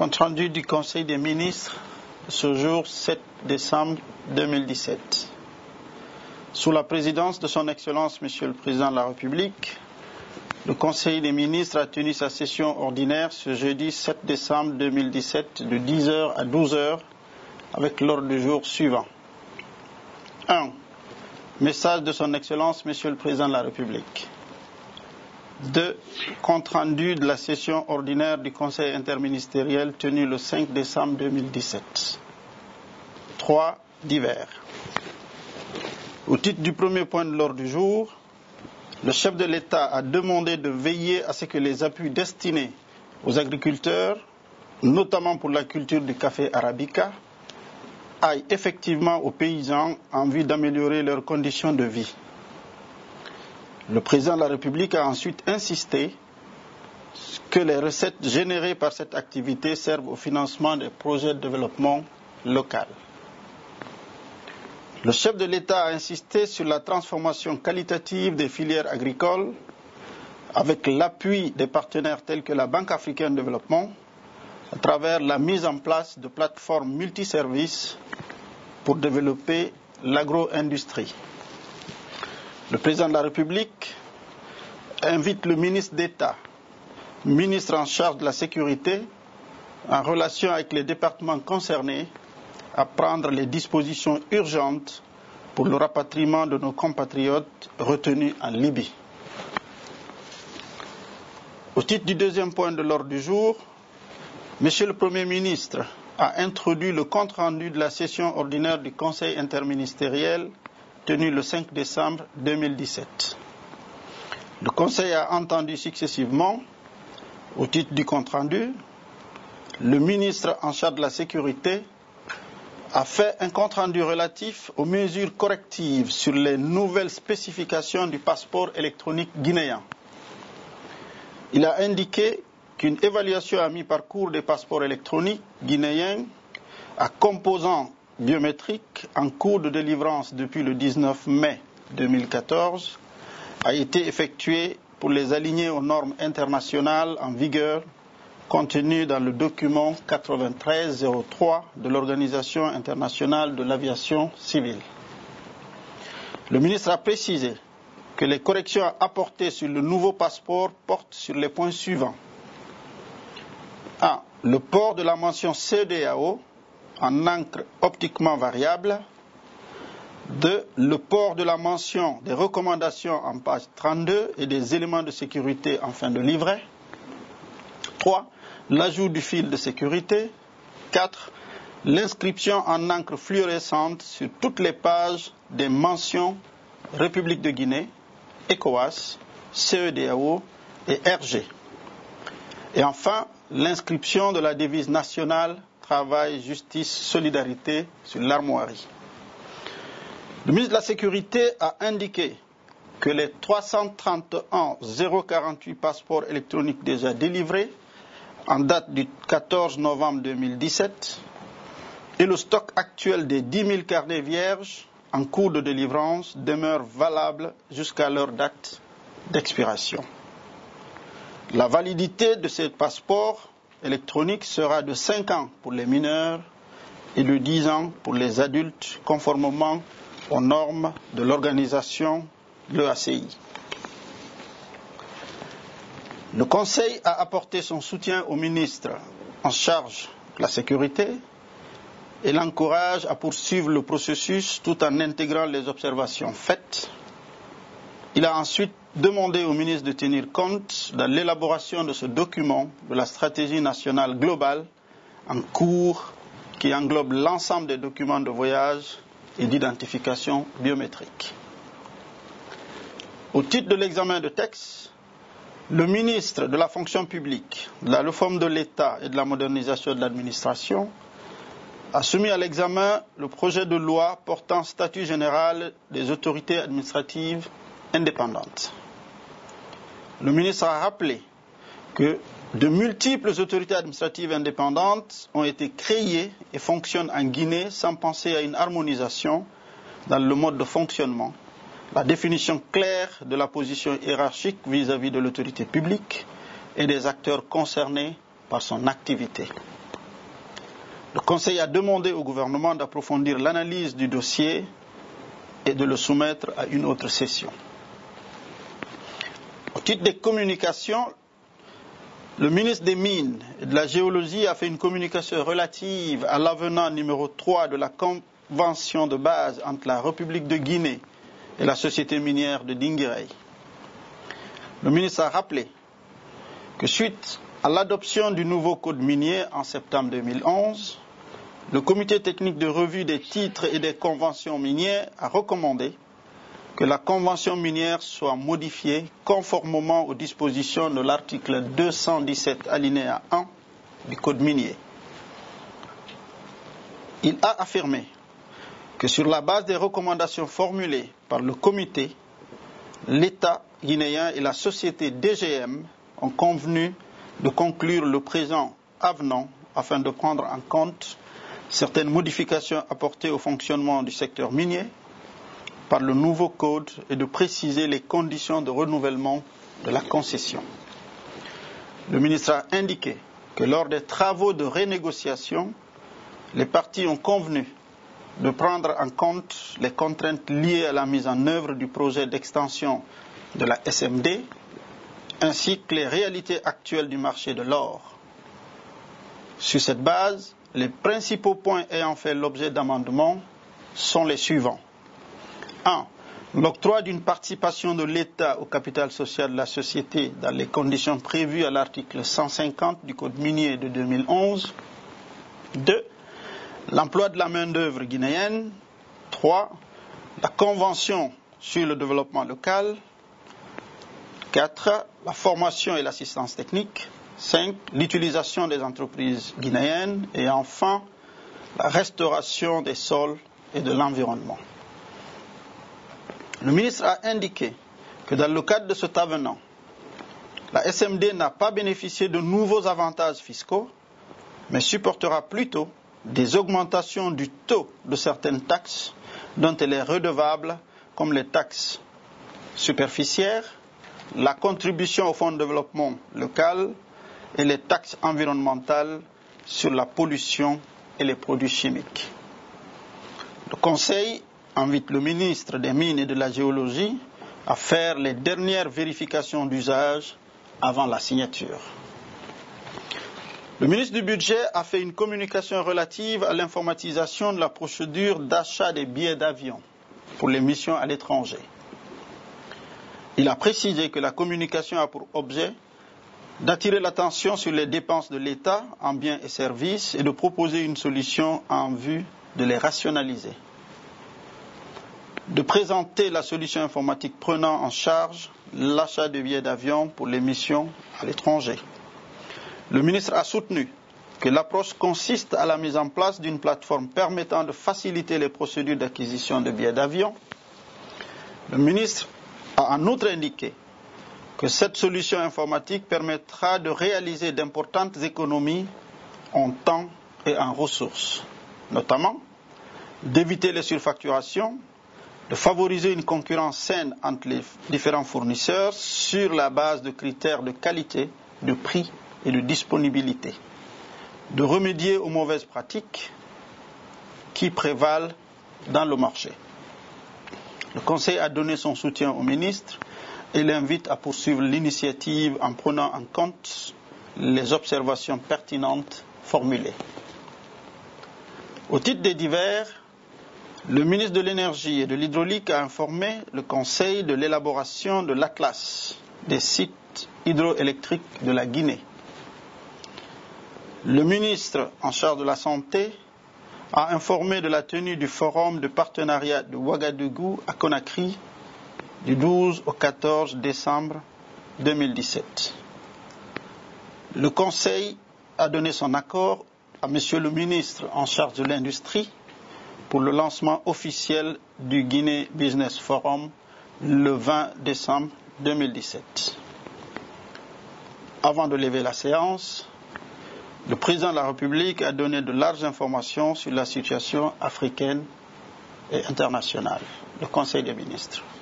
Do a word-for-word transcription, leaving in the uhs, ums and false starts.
Compte rendu du Conseil des ministres, ce jour sept décembre deux mille dix-sept. Sous la présidence de son Excellence, Monsieur le Président de la République, le Conseil des ministres a tenu sa session ordinaire ce jeudi sept décembre deux mille dix-sept de dix heures à douze heures avec l'ordre du jour suivant. un. Message de son Excellence, Monsieur le Président de la République. deux. Compte rendu de la session ordinaire du Conseil interministériel tenue le cinq décembre deux mille dix-sept. trois. Divers. Au titre du premier point de l'ordre du jour, le chef de l'État a demandé de veiller à ce que les appuis destinés aux agriculteurs, notamment pour la culture du café arabica, aillent effectivement aux paysans en vue d'améliorer leurs conditions de vie. Le président de la République a ensuite insisté que les recettes générées par cette activité servent au financement des projets de développement local. Le chef de l'État a insisté sur la transformation qualitative des filières agricoles avec l'appui des partenaires tels que la Banque africaine de développement à travers la mise en place de plateformes multiservices pour développer l'agro-industrie. Le président de la République invite le ministre d'État, ministre en charge de la sécurité, en relation avec les départements concernés, à prendre les dispositions urgentes pour le rapatriement de nos compatriotes retenus en Libye. Au titre du deuxième point de l'ordre du jour, Monsieur le Premier ministre a introduit le compte-rendu de la session ordinaire du Conseil interministériel tenu le cinq décembre deux mille dix-sept. Le Conseil a entendu successivement, au titre du compte-rendu, le ministre en charge de la sécurité a fait un compte-rendu relatif aux mesures correctives sur les nouvelles spécifications du passeport électronique guinéen. Il a indiqué qu'une évaluation à mi-parcours des passeports électroniques guinéens à composants biométriques en cours de délivrance depuis le dix-neuf mai deux mille quatorze a été effectuée pour les aligner aux normes internationales en vigueur contenues dans le document quatre-vingt-treize zéro trois de l'Organisation internationale de l'aviation civile. Le ministre a précisé que les corrections apportées sur le nouveau passeport portent sur les points suivants. un. Le port de la mention C E D E A O en encre optiquement variable. deux. Le port de la mention des recommandations en page trente-deux et des éléments de sécurité en fin de livret. trois. L'ajout du fil de sécurité. quatre. L'inscription en encre fluorescente sur toutes les pages des mentions République de Guinée, ECOWAS, C E D E A O et R G. Et enfin, l'inscription de la devise nationale Travail, Justice, Solidarité sur l'armoirie. Le ministre de la Sécurité a indiqué que les trois cent trente et un mille quarante-huit passeports électroniques déjà délivrés en date du quatorze novembre deux mille dix-sept et le stock actuel des dix mille carnets vierges en cours de délivrance demeurent valables jusqu'à leur date d'expiration. La validité de ces passeports électroniques sera de cinq ans pour les mineurs et de dix ans pour les adultes, conformément aux normes de l'organisation de l'E A C I. Le Conseil a apporté son soutien au ministre en charge de la sécurité et l'encourage à poursuivre le processus tout en intégrant les observations faites. Il a ensuite demandé au ministre de tenir compte de l'élaboration de ce document de la stratégie nationale globale en cours qui englobe l'ensemble des documents de voyage et d'identification biométrique. Au titre de l'examen de texte, le ministre de la fonction publique, de la réforme de l'État et de la modernisation de l'administration a soumis à l'examen le projet de loi portant statut général des autorités administratives indépendantes. Le ministre a rappelé que de multiples autorités administratives indépendantes ont été créées et fonctionnent en Guinée sans penser à une harmonisation dans le mode de fonctionnement, la définition claire de la position hiérarchique vis-à-vis de l'autorité publique et des acteurs concernés par son activité. Le Conseil a demandé au gouvernement d'approfondir l'analyse du dossier et de le soumettre à une autre session. Au titre des communications, le ministre des Mines et de la Géologie a fait une communication relative à l'avenant numéro trois de la convention de base entre la République de Guinée et la société minière de Dinguiraye. Le ministre a rappelé que suite à l'adoption du nouveau code minier en septembre deux mille onze, le comité technique de revue des titres et des conventions minières a recommandé que la convention minière soit modifiée conformément aux dispositions de l'article deux cent dix-sept alinéa un du code minier. Il a affirmé que sur la base des recommandations formulées par le comité, l'État guinéen et la société D G M ont convenu de conclure le présent avenant afin de prendre en compte certaines modifications apportées au fonctionnement du secteur minier par le nouveau code et de préciser les conditions de renouvellement de la concession. Le ministre a indiqué que lors des travaux de renégociation, les parties ont convenu de prendre en compte les contraintes liées à la mise en œuvre du projet d'extension de la S M D ainsi que les réalités actuelles du marché de l'or. Sur cette base, les principaux points ayant fait l'objet d'amendements sont les suivants. un. L'octroi d'une participation de l'État au capital social de la société dans les conditions prévues à l'article cent cinquante du Code minier de deux mille onze. deux. L'emploi de la main-d'œuvre guinéenne. trois. La Convention sur le développement local. quatre. La formation et l'assistance technique. cinq. L'utilisation des entreprises guinéennes. Et enfin, la restauration des sols et de l'environnement. Le ministre a indiqué que dans le cadre de cet avenant, la S M D n'a pas bénéficié de nouveaux avantages fiscaux, mais supportera plutôt des augmentations du taux de certaines taxes dont elle est redevable, comme les taxes superficiaires, la contribution au fonds de développement local et les taxes environnementales sur la pollution et les produits chimiques. Le Conseil invite le ministre des Mines et de la Géologie à faire les dernières vérifications d'usage avant la signature. Le ministre du Budget a fait une communication relative à l'informatisation de la procédure d'achat des billets d'avion pour les missions à l'étranger. Il a précisé que la communication a pour objet d'attirer l'attention sur les dépenses de l'État en biens et services et de proposer une solution en vue de les rationaliser. De présenter la solution informatique prenant en charge l'achat de billets d'avion pour les missions à l'étranger. Le ministre a soutenu que l'approche consiste à la mise en place d'une plateforme permettant de faciliter les procédures d'acquisition de billets d'avion. Le ministre a en outre indiqué que cette solution informatique permettra de réaliser d'importantes économies en temps et en ressources, notamment d'éviter les surfacturations, de favoriser une concurrence saine entre les différents fournisseurs sur la base de critères de qualité, de prix et de disponibilité, de remédier aux mauvaises pratiques qui prévalent dans le marché. Le Conseil a donné son soutien au ministre et l'invite à poursuivre l'initiative en prenant en compte les observations pertinentes formulées. Au titre des divers, le ministre de l'Énergie et de l'Hydraulique a informé le Conseil de l'élaboration de l'Atlas des sites hydroélectriques de la Guinée. Le ministre en charge de la Santé a informé de la tenue du forum de partenariat de Ouagadougou à Conakry du douze au quatorze décembre deux mille dix-sept. Le Conseil a donné son accord à Monsieur le ministre en charge de l'Industrie pour le lancement officiel du Guinée Business Forum le vingt décembre deux mille dix-sept. Avant de lever la séance, le président de la République a donné de larges informations sur la situation africaine et internationale. Le Conseil des ministres.